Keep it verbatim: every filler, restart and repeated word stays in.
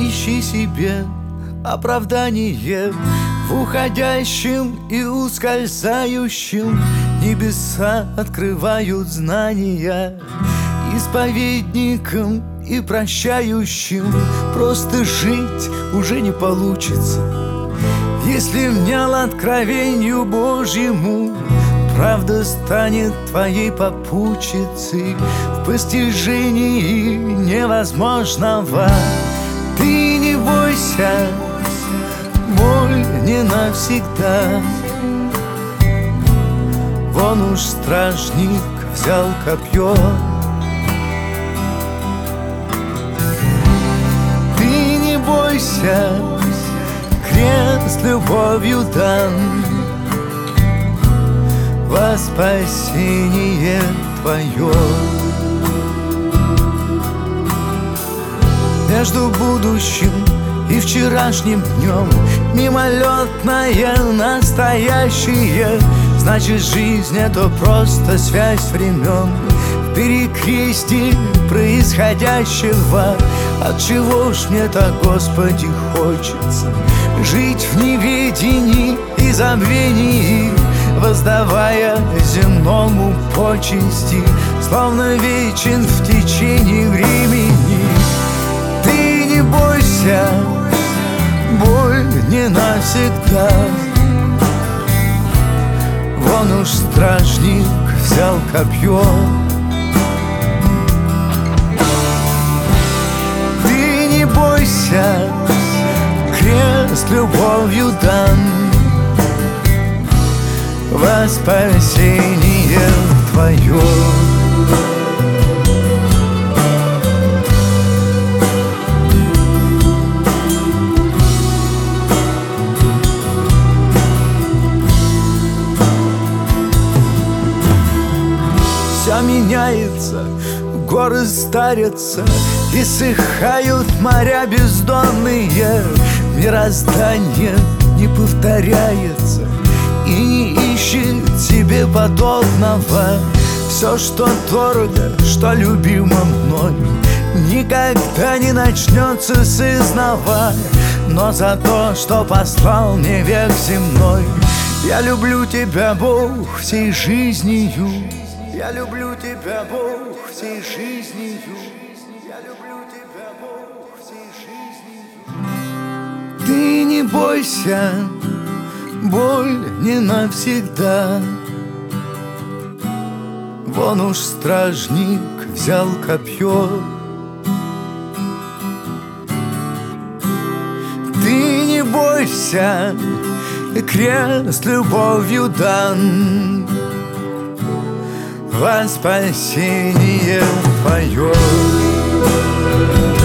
ищи себе оправдание в уходящем и ускользающем. Небеса открывают знания исповедникам и прощающим. Просто жить уже не получится, если внял откровению Божьему. Правда станет твоей попутчицей в постижении невозможного. Ты не бойся, боль не навсегда. Вон уж стражник взял копье. Ты не бойся, крест любовью дан во спасение твое. Между будущим и вчерашним днем мимолетное настоящее. Значит, жизнь — это просто связь времен в перекрестии происходящего. Отчего ж мне так, Господи, хочется жить в неведении и забвении, воздавая земному почести, словно вечен в течение времени. Ты не бойся, боль не навсегда. Вон уж стражник взял копье. Ты не бойся, крест любовью дан во спасение твое. Все меняется, горы старятся, иссыхают моря бездонные. Мироздание не повторяется и не ищет себе подобного. Все, что дорого, что любимо мной, никогда не начнется с изнова. Но за то, что послал мне век земной, я люблю тебя, Бог, всей жизнью. Я люблю тебя, Бог, всей жизнью. Я люблю тебя, Бог, всей жизнью. Ты не бойся, боль не навсегда. Вон уж стражник взял копье. Ты не бойся, крест любовью дан во спасение твое.